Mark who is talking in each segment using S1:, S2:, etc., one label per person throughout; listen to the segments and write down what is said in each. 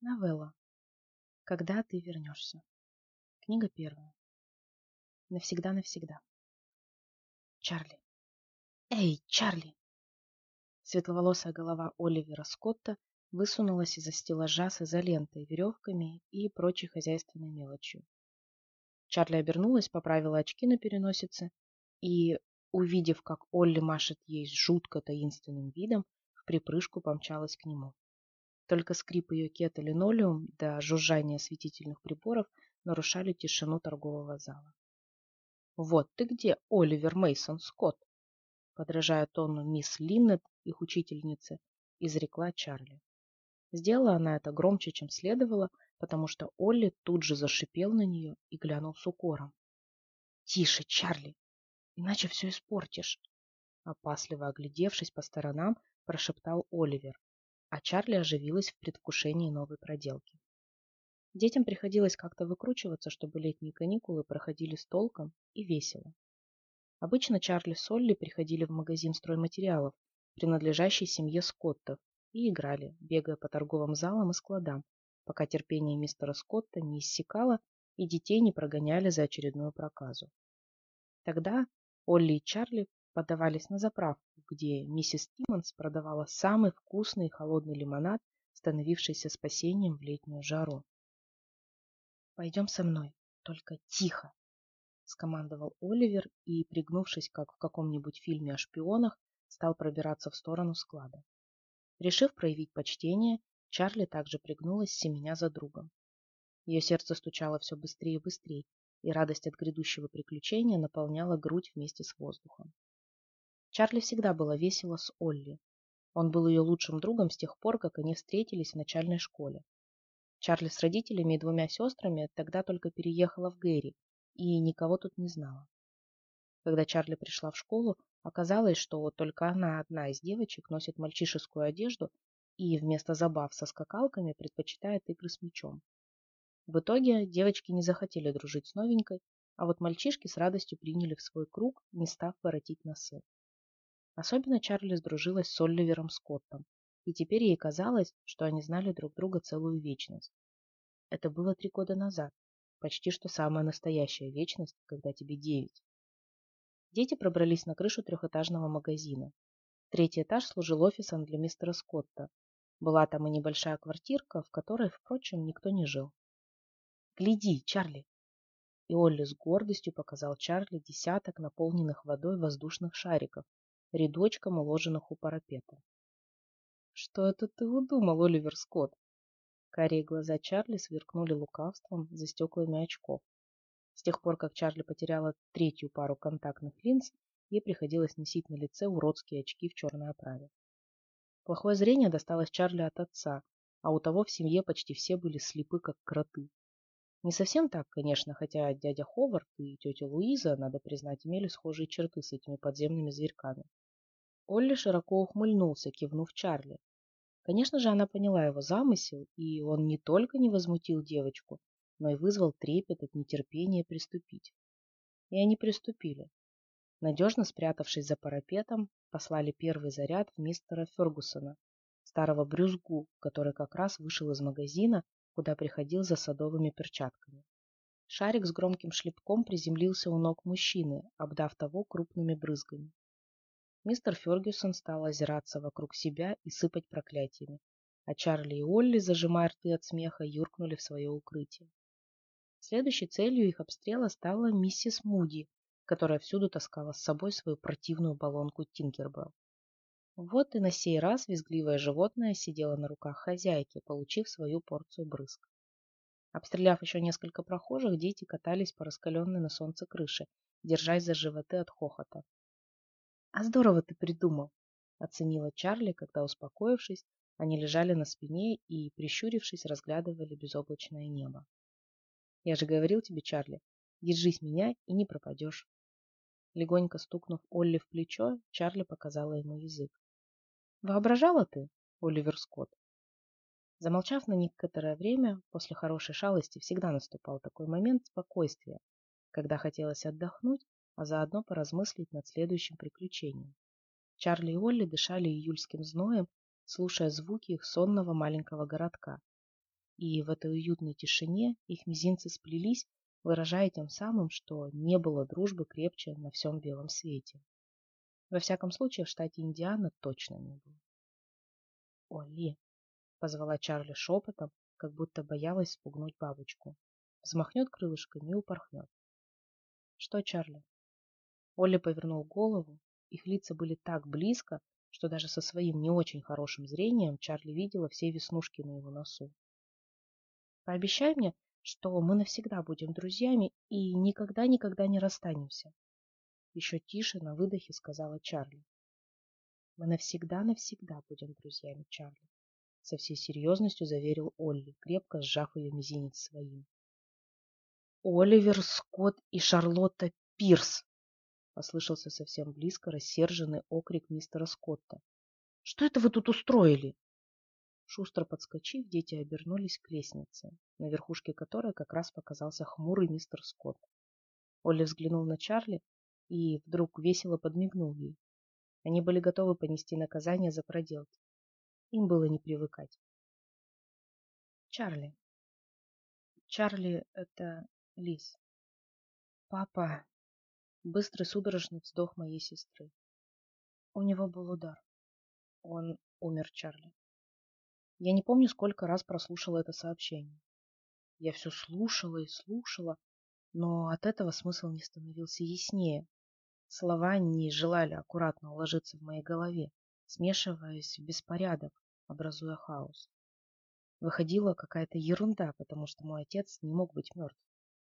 S1: Новелла. Когда ты вернешься. Книга первая. Навсегда-навсегда. Чарли. Эй, Чарли! Светловолосая голова Оливера Скотта высунулась из-за стеллажа с изолентой, веревками и прочей хозяйственной мелочью. Чарли обернулась, поправила очки на переносице и, увидев, как Олли машет ей с жутко таинственным видом, в припрыжку помчалась к нему. Только скрип ее кета линолеум да жужжание осветительных приборов нарушали тишину торгового зала. «Вот ты где, Оливер Мейсон Скотт!» подражая тону мисс Линнет, их учительницы, изрекла Чарли. Сделала она это громче, чем следовало, потому что Олли тут же зашипел на нее и глянул с укором. «Тише, Чарли, иначе все испортишь!» Опасливо оглядевшись по сторонам, прошептал Оливер, а Чарли оживилась в предвкушении новой проделки. Детям приходилось как-то выкручиваться, чтобы летние каникулы проходили с толком и весело. Обычно Чарли с Олли приходили в магазин стройматериалов, принадлежащий семье Скоттов, и играли, бегая по торговым залам и складам, пока терпение мистера Скотта не иссякало и детей не прогоняли за очередную проказу. Тогда Олли и Чарли подавались на заправку, где миссис Тиммонс продавала самый вкусный и холодный лимонад, становившийся спасением в летнюю жару. «Пойдем со мной, только тихо!» — скомандовал Оливер и, пригнувшись, как в каком-нибудь фильме о шпионах, стал пробираться в сторону склада. Решив проявить почтение, Чарли также пригнулась, семеня за другом. Ее сердце стучало все быстрее и быстрее, и радость от грядущего приключения наполняла грудь вместе с воздухом. Чарли всегда было весело с Олли. Он был ее лучшим другом с тех пор, как они встретились в начальной школе. Чарли с родителями и двумя сестрами тогда только переехала в Гэри и никого тут не знала. Когда Чарли пришла в школу, оказалось, что только она одна из девочек носит мальчишескую одежду и вместо забав со скакалками предпочитает игры с мячом. В итоге девочки не захотели дружить с новенькой, а вот мальчишки с радостью приняли в свой круг, не став воротить носы. Особенно Чарли сдружилась с Оливером Скоттом, и теперь ей казалось, что они знали друг друга целую вечность. Это было 3 года назад, почти что самая настоящая вечность, когда тебе 9. Дети пробрались на крышу трехэтажного магазина. 3-й этаж служил офисом для мистера Скотта. Была там и небольшая квартирка, в которой, впрочем, никто не жил. «Гляди, Чарли!» И Олли с гордостью показал Чарли десяток наполненных водой воздушных шариков, рядочком уложенных у парапета. «Что это ты удумал, Оливер Скотт?» Карие глаза Чарли сверкнули лукавством за стеклами очков. С тех пор, как Чарли потеряла 3-ю пару контактных линз, ей приходилось носить на лице уродские очки в черной оправе. Плохое зрение досталось Чарли от отца, а у того в семье почти все были слепы, как кроты. Не совсем так, конечно, хотя дядя Ховард и тетя Луиза, надо признать, имели схожие черты с этими подземными зверьками. Олли широко ухмыльнулся, кивнув Чарли. Конечно же, она поняла его замысел, и он не только не возмутил девочку, но и вызвал трепет от нетерпения приступить. И они приступили. Надежно спрятавшись за парапетом, послали первый заряд в мистера Фергусона, старого брюзгу, который как раз вышел из магазина, куда приходил за садовыми перчатками. Шарик с громким шлепком приземлился у ног мужчины, обдав того крупными брызгами. Мистер Фергюсон стал озираться вокруг себя и сыпать проклятиями, а Чарли и Олли, зажимая рты от смеха, юркнули в свое укрытие. Следующей целью их обстрела стала миссис Муди, которая всюду таскала с собой свою противную баллонку Тинкербелл. Вот и на сей раз визгливое животное сидело на руках хозяйки, получив свою порцию брызг. Обстреляв еще несколько прохожих, дети катались по раскаленной на солнце крыше, держась за животы от хохота. «А здорово ты придумал!» — оценила Чарли, когда, успокоившись, они лежали на спине и, прищурившись, разглядывали безоблачное небо. «Я же говорил тебе, Чарли, держись меня и не пропадешь». Легонько стукнув Олли в плечо, Чарли показала ему язык. «Воображала ты, Оливер Скотт?» Замолчав на некоторое время, после хорошей шалости всегда наступал такой момент спокойствия, когда хотелось отдохнуть, а заодно поразмыслить над следующим приключением. Чарли и Олли дышали июльским зноем, слушая звуки их сонного маленького городка. и в этой уютной тишине их мизинцы сплелись, выражая тем самым, что не было дружбы крепче на всем белом свете. Во всяком случае, в штате Индиана точно не было. «Олли!» — позвала Чарли шепотом, как будто боялась спугнуть бабочку. Взмахнет крылышками и упорхнет. «Что, Чарли?» Олли повернул голову. Их лица были так близко, что даже со своим не очень хорошим зрением Чарли видела все веснушки на его носу. «Пообещай мне, что мы навсегда будем друзьями и никогда-никогда не расстанемся», — еще тише на выдохе сказала Чарли. «Мы навсегда-навсегда будем друзьями, Чарли», — со всей серьезностью заверил Олли, крепко сжав ее мизинец своим. «Оливер Скотт и Шарлотта Пирс!» — послышался совсем близко рассерженный окрик мистера Скотта. «Что это вы тут устроили?» Шустро подскочив, дети обернулись к лестнице, на верхушке которой как раз показался хмурый мистер Скотт. Олли взглянул на Чарли и вдруг весело подмигнул ей. Они были готовы понести наказание за проделки. Им было не привыкать. Чарли. Чарли — это Лиз. Папа. Быстрый судорожный вздох моей сестры. У него был удар. Он умер, Чарли. Я не помню, сколько раз прослушала это сообщение. Я все слушала и слушала, но от этого смысл не становился яснее. Слова не желали аккуратно уложиться в моей голове, смешиваясь в беспорядок, образуя хаос. Выходила какая-то ерунда, потому что мой отец не мог быть мертв.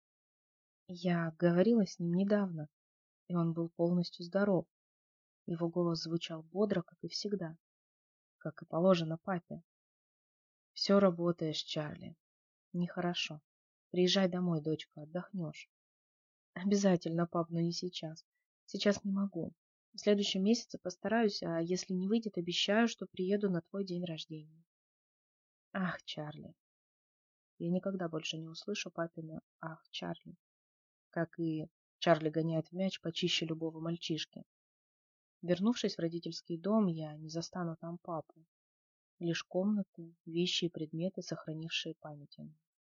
S1: Я говорила с ним недавно, и он был полностью здоров. Его голос звучал бодро, как и всегда, как и положено папе. Все работаешь, Чарли. Нехорошо. Приезжай домой, дочка, отдохнешь. Обязательно, пап, но не сейчас. Сейчас не могу. В следующем месяце постараюсь, а если не выйдет, обещаю, что приеду на твой день рождения. Ах, Чарли. Я никогда больше не услышу папина «Ах, Чарли», как и Чарли гоняет мяч почище любого мальчишки. Вернувшись в родительский дом, я не застану там папу. Лишь комнаты, вещи и предметы, сохранившие память о нем.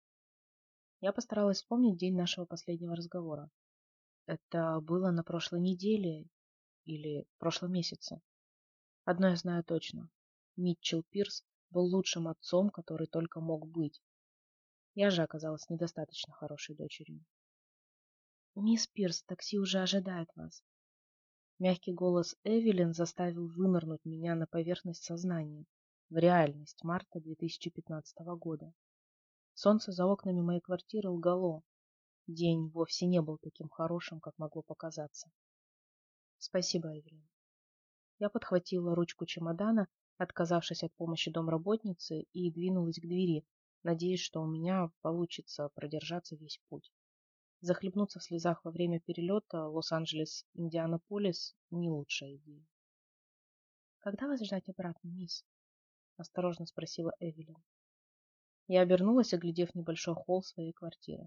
S1: Я постаралась вспомнить день нашего последнего разговора. Это было на прошлой неделе или в прошлом месяце. Одно я знаю точно. Митчелл Пирс был лучшим отцом, который только мог быть. Я же оказалась недостаточно хорошей дочерью. «Мисс Пирс, такси уже ожидает вас». Мягкий голос Эвелин заставил вынырнуть меня на поверхность сознания, в реальность марта 2015 года. Солнце за окнами моей квартиры лгало. День вовсе не был таким хорошим, как могло показаться. Спасибо, Эвелин. Я подхватила ручку чемодана, отказавшись от помощи домработницы, и двинулась к двери, надеясь, что у меня получится продержаться весь путь. Захлебнуться в слезах во время перелета Лос-Анджелес-Индианаполис – не лучшая идея. «Когда вас ждать обратно, мисс?» – осторожно спросила Эвелин. Я обернулась, оглядев небольшой холл своей квартиры.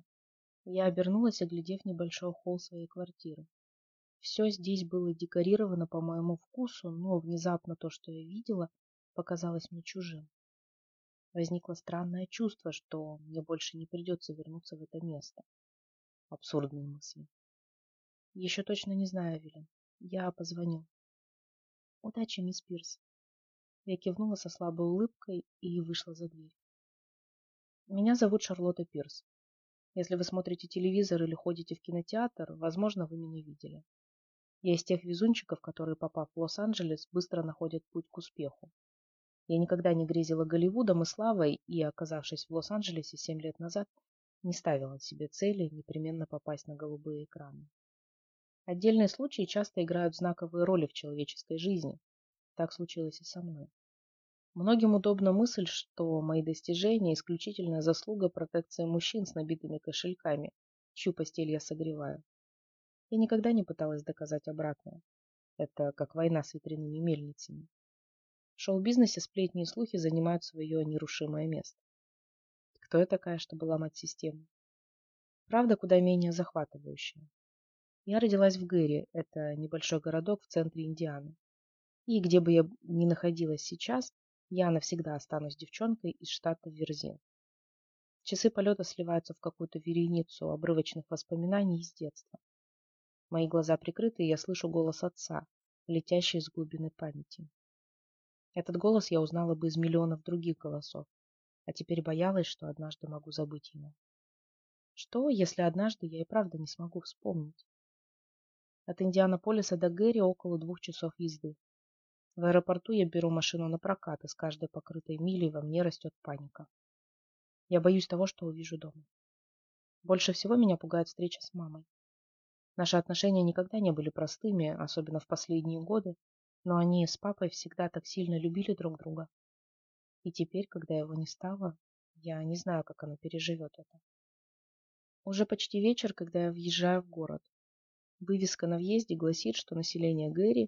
S1: Все здесь было декорировано по моему вкусу, но внезапно то, что я видела, показалось мне чужим. Возникло странное чувство, что мне больше не придется вернуться в это место. Абсурдные мысли. Еще точно не знаю, Эвелин. Я позвоню. Удачи, мисс Пирс. Я кивнула со слабой улыбкой и вышла за дверь. Меня зовут Шарлотта Пирс. Если вы смотрите телевизор или ходите в кинотеатр, возможно, вы меня видели. Я из тех везунчиков, которые, попав в Лос-Анджелес, быстро находят путь к успеху. Я никогда не грезила Голливудом и славой, и, оказавшись в Лос-Анджелесе 7 лет назад, не ставила себе цели непременно попасть на голубые экраны. Отдельные случаи часто играют знаковые роли в человеческой жизни. Так случилось и со мной. Многим удобна мысль, что мои достижения – исключительная заслуга протекции мужчин с набитыми кошельками, чью постель я согреваю. Я никогда не пыталась доказать обратное. Это как война с ветряными мельницами. В шоу-бизнесе сплетни и слухи занимают свое нерушимое место. Кто я такая, чтобы ломать систему? Правда, куда менее захватывающая. Я родилась в Гэри, это небольшой городок в центре Индианы. И где бы я ни находилась сейчас, я навсегда останусь девчонкой из штата Верзил. Часы полета сливаются в какую-то вереницу обрывочных воспоминаний из детства. Мои глаза прикрыты, и я слышу голос отца, летящий из глубины памяти. Этот голос я узнала бы из миллионов других голосов, а теперь боялась, что однажды могу забыть его. Что, если однажды я и правда не смогу вспомнить? От Индианаполиса до Гэри около 2 часов езды. В аэропорту я беру машину на прокат, и с каждой покрытой милей во мне растет паника. Я боюсь того, что увижу дома. Больше всего меня пугает встреча с мамой. Наши отношения никогда не были простыми, особенно в последние годы, но они с папой всегда так сильно любили друг друга. И теперь, когда его не стало, я не знаю, как она переживет это. Уже почти вечер, когда я въезжаю в город. Вывеска на въезде гласит, что население Гэри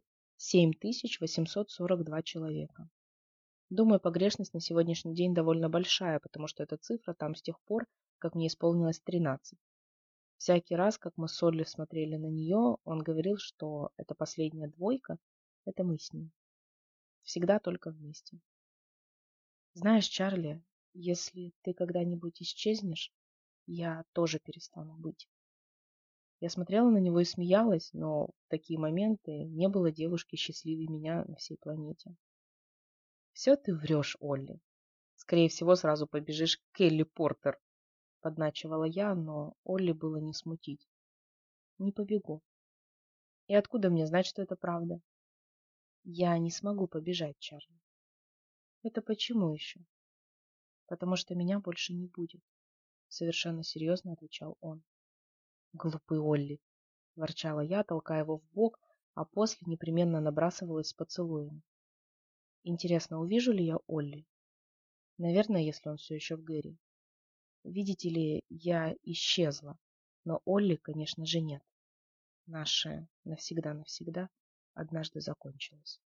S1: 7842 человека. Думаю, погрешность на сегодняшний день довольно большая, потому что эта цифра там с тех пор, как мне исполнилось 13. Всякий раз, как мы с Олли смотрели на нее, он говорил, что эта последняя двойка– это мы с ним. Всегда только вместе. Знаешь, Чарли, если ты когда-нибудь исчезнешь, я тоже перестану быть. Я смотрела на него и смеялась, но в такие моменты не было девушки счастливее меня на всей планете. Все ты врешь, Олли. Скорее всего, сразу побежишь к Келли Портер, подначивала я, но Олли было не смутить. Не побегу. И откуда мне знать, что это правда? Я не смогу побежать, Чарли. Это почему еще? Потому что меня больше не будет, совершенно серьезно отвечал он. Глупый Олли, ворчала я, толкая его в бок, а после непременно набрасывалась с поцелуями. Интересно, увижу ли я Олли? Наверное, если он все еще в Гэри. Видите ли, я исчезла, но Олли, конечно же, нет. Наше навсегда-навсегда однажды закончилось.